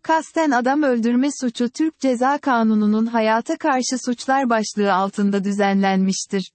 Kasten adam öldürme suçu Türk Ceza Kanunu'nun hayata karşı suçlar başlığı altında düzenlenmiştir.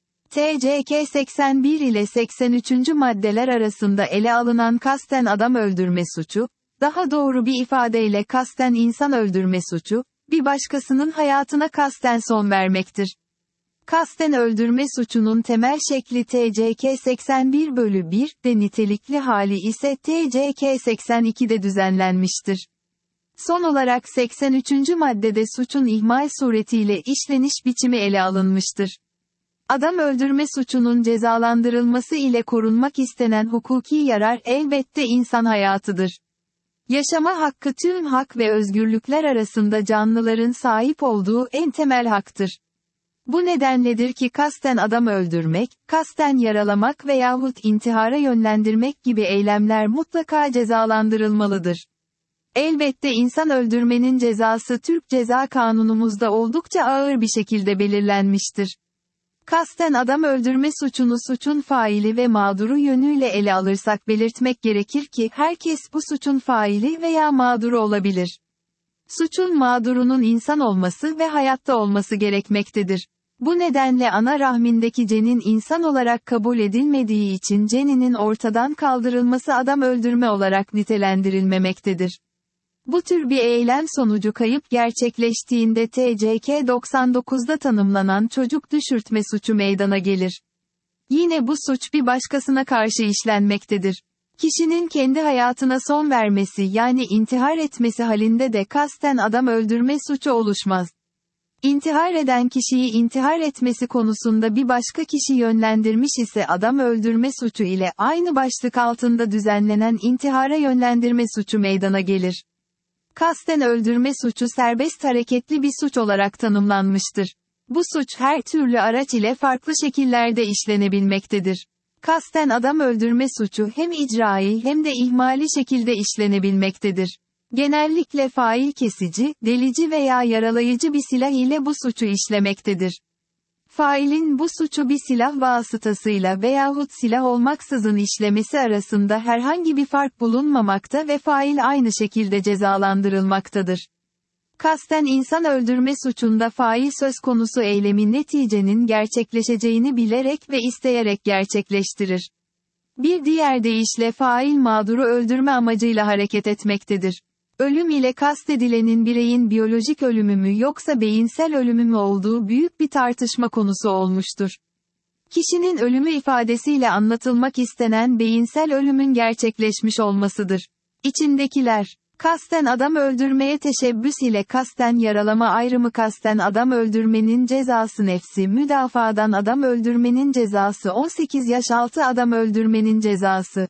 TCK 81 ile 83. maddeler arasında ele alınan kasten adam öldürme suçu, daha doğru bir ifadeyle kasten insan öldürme suçu, bir başkasının hayatına kasten son vermektir. Kasten öldürme suçunun temel şekli TCK 81/1'de nitelikli hali ise TCK 82'de düzenlenmiştir. Son olarak 83. maddede suçun ihmal suretiyle işleniş biçimi ele alınmıştır. Adam öldürme suçunun cezalandırılması ile korunmak istenen hukuki yarar elbette insan hayatıdır. Yaşama hakkı tüm hak ve özgürlükler arasında canlıların sahip olduğu en temel haktır. Bu nedenledir ki kasten adam öldürmek, kasten yaralamak veyahut intihara yönlendirmek gibi eylemler mutlaka cezalandırılmalıdır. Elbette insan öldürmenin cezası Türk Ceza Kanunumuzda oldukça ağır bir şekilde belirlenmiştir. Kasten adam öldürme suçunu suçun faili ve mağduru yönüyle ele alırsak belirtmek gerekir ki herkes bu suçun faili veya mağduru olabilir. Suçun mağdurunun insan olması ve hayatta olması gerekmektedir. Bu nedenle ana rahmindeki cenin insan olarak kabul edilmediği için ceninin ortadan kaldırılması adam öldürme olarak nitelendirilmemektedir. Bu tür bir eylem sonucu kayıp gerçekleştiğinde TCK 99'da tanımlanan çocuk düşürtme suçu meydana gelir. Yine bu suç bir başkasına karşı işlenmektedir. Kişinin kendi hayatına son vermesi yani intihar etmesi halinde de kasten adam öldürme suçu oluşmaz. İntihar eden kişiyi intihar etmesi konusunda bir başka kişi yönlendirmiş ise adam öldürme suçu ile aynı başlık altında düzenlenen intihara yönlendirme suçu meydana gelir. Kasten öldürme suçu serbest hareketli bir suç olarak tanımlanmıştır. Bu suç her türlü araç ile farklı şekillerde işlenebilmektedir. Kasten adam öldürme suçu hem icrai hem de ihmali şekilde işlenebilmektedir. Genellikle fail kesici, delici veya yaralayıcı bir silah ile bu suçu işlemektedir. Failin bu suçu bir silah vasıtasıyla veyahut silah olmaksızın işlemesi arasında herhangi bir fark bulunmamakta ve fail aynı şekilde cezalandırılmaktadır. Kasten insan öldürme suçunda fail söz konusu eylemin neticenin gerçekleşeceğini bilerek ve isteyerek gerçekleştirir. Bir diğer deyişle fail mağduru öldürme amacıyla hareket etmektedir. Ölüm ile kastedilenin bireyin biyolojik ölümü mü yoksa beyinsel ölümü mü olduğu büyük bir tartışma konusu olmuştur. Kişinin ölümü ifadesiyle anlatılmak istenen beyinsel ölümün gerçekleşmiş olmasıdır. İçindekiler, kasten adam öldürmeye teşebbüs ile kasten yaralama ayrımı kasten adam öldürmenin cezası nefsi müdafadan adam öldürmenin cezası 18 yaş altı adam öldürmenin cezası.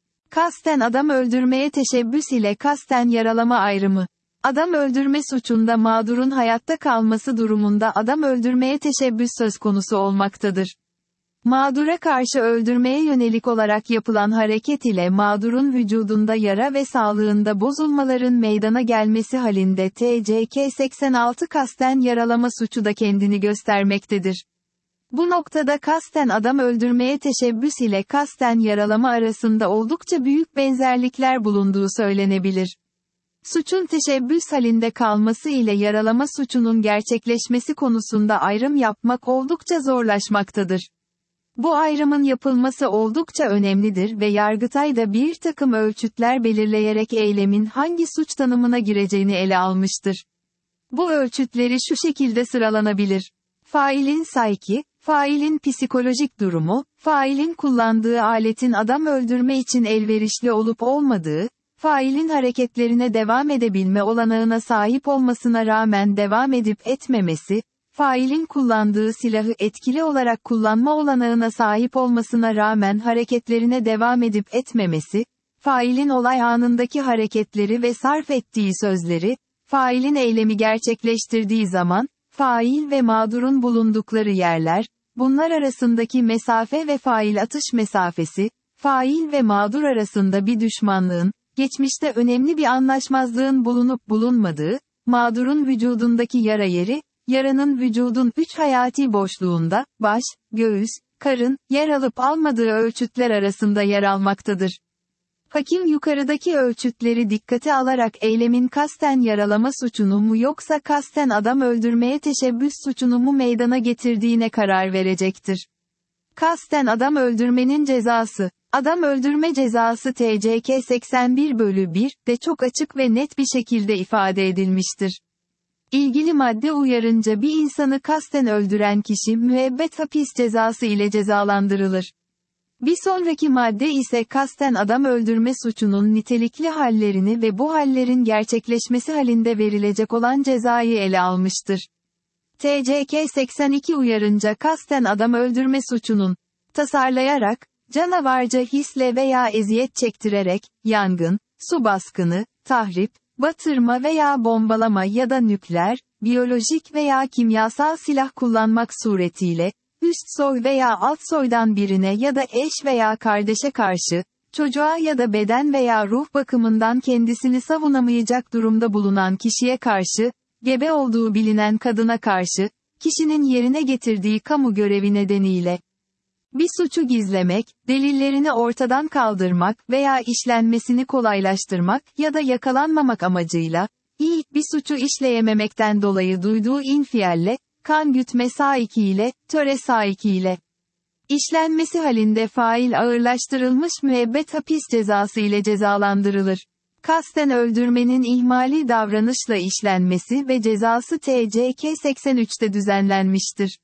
Kasten adam öldürmeye teşebbüs ile kasten yaralama ayrımı. Adam öldürme suçunda mağdurun hayatta kalması durumunda adam öldürmeye teşebbüs söz konusu olmaktadır. Mağdura karşı öldürmeye yönelik olarak yapılan hareket ile mağdurun vücudunda yara ve sağlığında bozulmaların meydana gelmesi halinde TCK 86 kasten yaralama suçu da kendini göstermektedir. Bu noktada kasten adam öldürmeye teşebbüs ile kasten yaralama arasında oldukça büyük benzerlikler bulunduğu söylenebilir. Suçun teşebbüs halinde kalması ile yaralama suçunun gerçekleşmesi konusunda ayrım yapmak oldukça zorlaşmaktadır. Bu ayrımın yapılması oldukça önemlidir ve Yargıtay da bir takım ölçütler belirleyerek eylemin hangi suç tanımına gireceğini ele almıştır. Bu ölçütleri şu şekilde sıralanabilir. Failin sayki, failin psikolojik durumu, failin kullandığı aletin adam öldürme için elverişli olup olmadığı, failin hareketlerine devam edebilme olanağına sahip olmasına rağmen devam edip etmemesi, failin kullandığı silahı etkili olarak kullanma olanağına sahip olmasına rağmen hareketlerine devam edip etmemesi, failin olay anındaki hareketleri ve sarf ettiği sözleri, failin eylemi gerçekleştirdiği zaman, fail ve mağdurun bulundukları yerler, bunlar arasındaki mesafe ve fail atış mesafesi, fail ve mağdur arasında bir düşmanlığın, geçmişte önemli bir anlaşmazlığın bulunup bulunmadığı, mağdurun vücudundaki yara yeri, yaranın vücudun 3 hayati boşluğunda, baş, göğüs, karın, yer alıp almadığı ölçütler arasında yer almaktadır. Hakim yukarıdaki ölçütleri dikkate alarak eylemin kasten yaralama suçunu mu yoksa kasten adam öldürmeye teşebbüs suçunu mu meydana getirdiğine karar verecektir. Kasten adam öldürmenin cezası. Adam öldürme cezası TCK 81/1'de çok açık ve net bir şekilde ifade edilmiştir. İlgili madde uyarınca bir insanı kasten öldüren kişi müebbet hapis cezası ile cezalandırılır. Bir sonraki madde ise kasten adam öldürme suçunun nitelikli hallerini ve bu hallerin gerçekleşmesi halinde verilecek olan cezayı ele almıştır. TCK 82 uyarınca kasten adam öldürme suçunun, tasarlayarak, canavarca hisle veya eziyet çektirerek, yangın, su baskını, tahrip, batırma veya bombalama ya da nükleer, biyolojik veya kimyasal silah kullanmak suretiyle, üst soy veya alt soydan birine ya da eş veya kardeşe karşı, çocuğa ya da beden veya ruh bakımından kendisini savunamayacak durumda bulunan kişiye karşı, gebe olduğu bilinen kadına karşı, kişinin yerine getirdiği kamu görevi nedeniyle, bir suçu gizlemek, delillerini ortadan kaldırmak veya işlenmesini kolaylaştırmak ya da yakalanmamak amacıyla, bir suçu işleyememekten dolayı duyduğu infialle, kan gütme saikiyle, töre saikiyle, işlenmesi halinde fail ağırlaştırılmış müebbet hapis cezası ile cezalandırılır. Kasten öldürmenin ihmali davranışla işlenmesi ve cezası TCK 83'te düzenlenmiştir.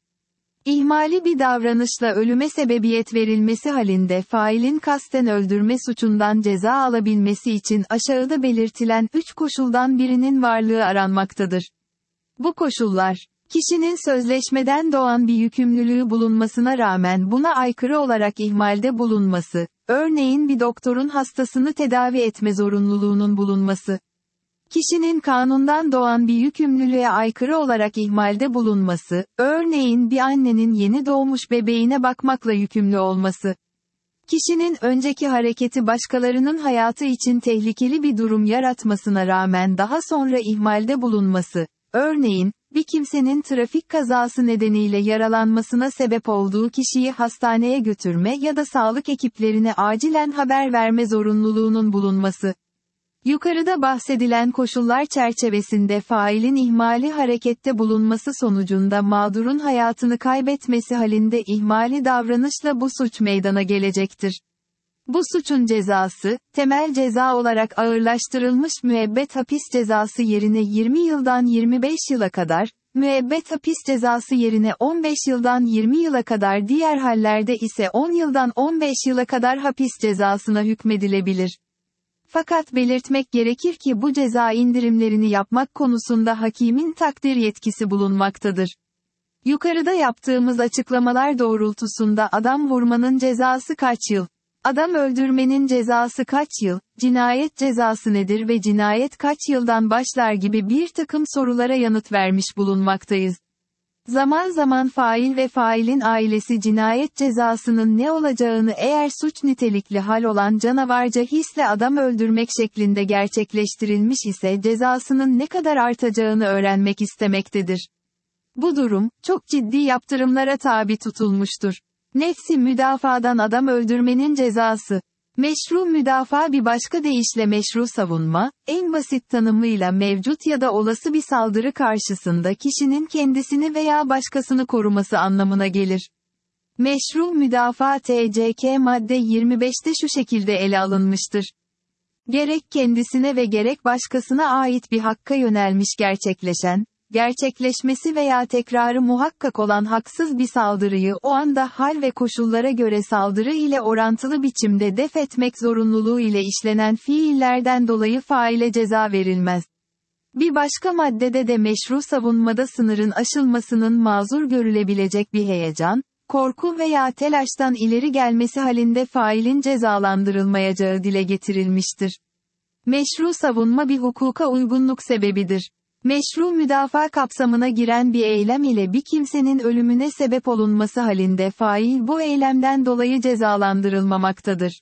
İhmali bir davranışla ölüme sebebiyet verilmesi halinde failin kasten öldürme suçundan ceza alabilmesi için aşağıda belirtilen 3 koşuldan birinin varlığı aranmaktadır. Bu koşullar, kişinin sözleşmeden doğan bir yükümlülüğü bulunmasına rağmen buna aykırı olarak ihmalde bulunması, örneğin bir doktorun hastasını tedavi etme zorunluluğunun bulunması. Kişinin kanundan doğan bir yükümlülüğe aykırı olarak ihmalde bulunması, örneğin bir annenin yeni doğmuş bebeğine bakmakla yükümlü olması. Kişinin önceki hareketi başkalarının hayatı için tehlikeli bir durum yaratmasına rağmen daha sonra ihmalde bulunması, örneğin, bir kimsenin trafik kazası nedeniyle yaralanmasına sebep olduğu kişiyi hastaneye götürme ya da sağlık ekiplerine acilen haber verme zorunluluğunun bulunması. Yukarıda bahsedilen koşullar çerçevesinde failin ihmali harekette bulunması sonucunda mağdurun hayatını kaybetmesi halinde ihmali davranışla bu suç meydana gelecektir. Bu suçun cezası, temel ceza olarak ağırlaştırılmış müebbet hapis cezası yerine 20 yıldan 25 yıla kadar, müebbet hapis cezası yerine 15 yıldan 20 yıla kadar diğer hallerde ise 10 yıldan 15 yıla kadar hapis cezasına hükmedilebilir. Fakat belirtmek gerekir ki bu ceza indirimlerini yapmak konusunda hakimin takdir yetkisi bulunmaktadır. Yukarıda yaptığımız açıklamalar doğrultusunda adam vurmanın cezası kaç yıl? Adam öldürmenin cezası kaç yıl? Cinayet cezası nedir ve cinayet kaç yıldan başlar gibi bir takım sorulara yanıt vermiş bulunmaktayız. Zaman zaman fail ve failin ailesi cinayet cezasının ne olacağını eğer suç nitelikli hal olan canavarca hisle adam öldürmek şeklinde gerçekleştirilmiş ise cezasının ne kadar artacağını öğrenmek istemektedir. Bu durum, çok ciddi yaptırımlara tabi tutulmuştur. Nefsi müdafadan adam öldürmenin cezası. Meşru müdafaa bir başka deyişle meşru savunma, en basit tanımıyla mevcut ya da olası bir saldırı karşısında kişinin kendisini veya başkasını koruması anlamına gelir. Meşru müdafaa TCK madde 25'te şu şekilde ele alınmıştır. Gerek kendisine ve gerek başkasına ait bir hakka yönelmiş gerçekleşmesi veya tekrarı muhakkak olan haksız bir saldırıyı o anda hal ve koşullara göre saldırı ile orantılı biçimde def etmek zorunluluğu ile işlenen fiillerden dolayı faile ceza verilmez. Bir başka maddede de meşru savunmada sınırın aşılmasının mazur görülebilecek bir heyecan, korku veya telaştan ileri gelmesi halinde failin cezalandırılmayacağı dile getirilmiştir. Meşru savunma bir hukuka uygunluk sebebidir. Meşru müdafaa kapsamına giren bir eylem ile bir kimsenin ölümüne sebep olunması halinde fail bu eylemden dolayı cezalandırılmamaktadır.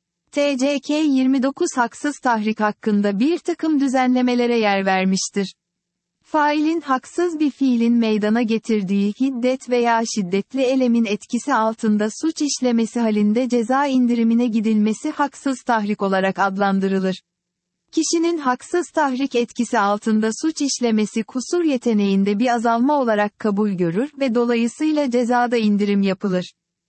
TCK 29 haksız tahrik hakkında bir takım düzenlemelere yer vermiştir. Failin haksız bir fiilin meydana getirdiği hiddet veya şiddetli elemin etkisi altında suç işlemesi halinde ceza indirimine gidilmesi haksız tahrik olarak adlandırılır. Kişinin haksız tahrik etkisi altında suç işlemesi kusur yeteneğinde bir azalma olarak kabul görür ve dolayısıyla cezada indirim yapılır.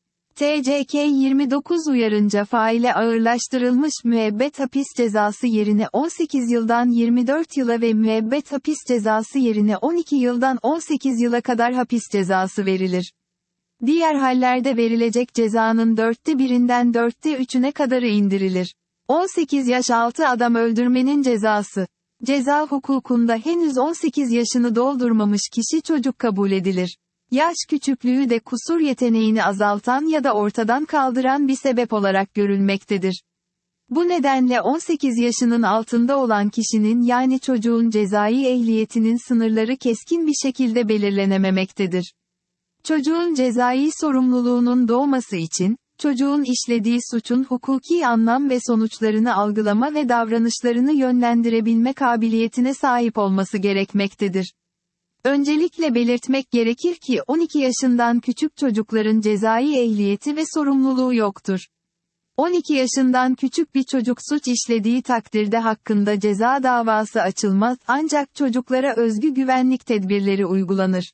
TCK 29 uyarınca faile ağırlaştırılmış müebbet hapis cezası yerine 18 yıldan 24 yıla ve müebbet hapis cezası yerine 12 yıldan 18 yıla kadar hapis cezası verilir. Diğer hallerde verilecek cezanın 1/4'ünden 3/4'üne kadarı indirilir. 18 yaş altı adam öldürmenin cezası. Ceza hukukunda henüz 18 yaşını doldurmamış kişi çocuk kabul edilir. Yaş küçüklüğü de kusur yeteneğini azaltan ya da ortadan kaldıran bir sebep olarak görülmektedir. Bu nedenle 18 yaşının altında olan kişinin yani çocuğun cezai ehliyetinin sınırları keskin bir şekilde belirlenememektedir. Çocuğun cezai sorumluluğunun doğması için, çocuğun işlediği suçun hukuki anlam ve sonuçlarını algılama ve davranışlarını yönlendirebilme kabiliyetine sahip olması gerekmektedir. Öncelikle belirtmek gerekir ki 12 yaşından küçük çocukların cezai ehliyeti ve sorumluluğu yoktur. 12 yaşından küçük bir çocuk suç işlediği takdirde hakkında ceza davası açılmaz ancak çocuklara özgü güvenlik tedbirleri uygulanır.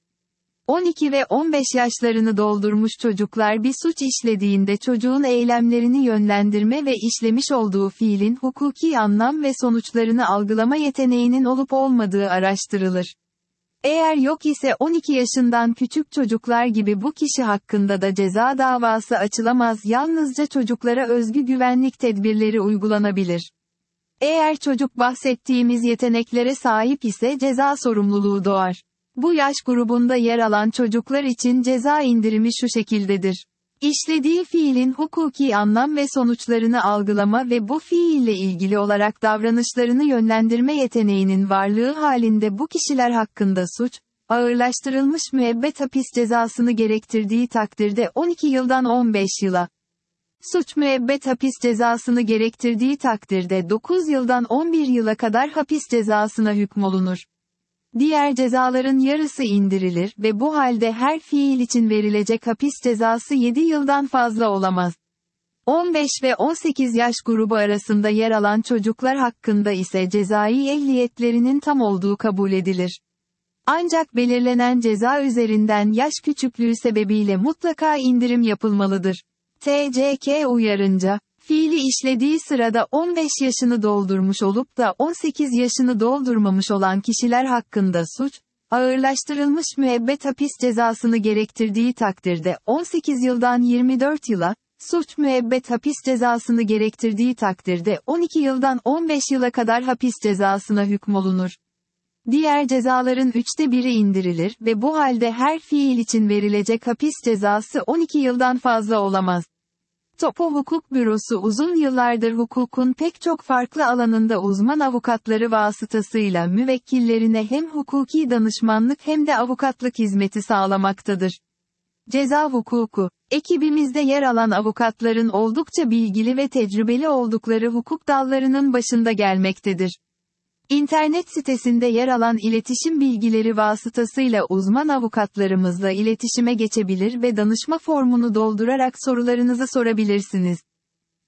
12 ve 15 yaşlarını doldurmuş çocuklar bir suç işlediğinde çocuğun eylemlerini yönlendirme ve işlemiş olduğu fiilin hukuki anlam ve sonuçlarını algılama yeteneğinin olup olmadığı araştırılır. Eğer yok ise 12 yaşından küçük çocuklar gibi bu kişi hakkında da ceza davası açılamaz, yalnızca çocuklara özgü güvenlik tedbirleri uygulanabilir. Eğer çocuk bahsettiğimiz yeteneklere sahip ise ceza sorumluluğu doğar. Bu yaş grubunda yer alan çocuklar için ceza indirimi şu şekildedir. İşlediği fiilin hukuki anlam ve sonuçlarını algılama ve bu fiille ilgili olarak davranışlarını yönlendirme yeteneğinin varlığı halinde bu kişiler hakkında suç, ağırlaştırılmış müebbet hapis cezasını gerektirdiği takdirde 12 yıldan 15 yıla. Suç müebbet hapis cezasını gerektirdiği takdirde 9 yıldan 11 yıla kadar hapis cezasına hükmolunur. Diğer cezaların yarısı indirilir ve bu halde her fiil için verilecek hapis cezası 7 yıldan fazla olamaz. 15 ve 18 yaş grubu arasında yer alan çocuklar hakkında ise cezai ehliyetlerinin tam olduğu kabul edilir. Ancak belirlenen ceza üzerinden yaş küçüklüğü sebebiyle mutlaka indirim yapılmalıdır. TCK uyarınca, fiili işlediği sırada 15 yaşını doldurmuş olup da 18 yaşını doldurmamış olan kişiler hakkında suç, ağırlaştırılmış müebbet hapis cezasını gerektirdiği takdirde 18 yıldan 24 yıla, suç müebbet hapis cezasını gerektirdiği takdirde 12 yıldan 15 yıla kadar hapis cezasına hükmolunur. Diğer cezaların 1/3'ü indirilir ve bu halde her fiil için verilecek hapis cezası 12 yıldan fazla olamaz. Topo Hukuk Bürosu uzun yıllardır hukukun pek çok farklı alanında uzman avukatları vasıtasıyla müvekkillerine hem hukuki danışmanlık hem de avukatlık hizmeti sağlamaktadır. Ceza hukuku, ekibimizde yer alan avukatların oldukça bilgili ve tecrübeli oldukları hukuk dallarının başında gelmektedir. İnternet sitesinde yer alan iletişim bilgileri vasıtasıyla uzman avukatlarımızla iletişime geçebilir ve danışma formunu doldurarak sorularınızı sorabilirsiniz.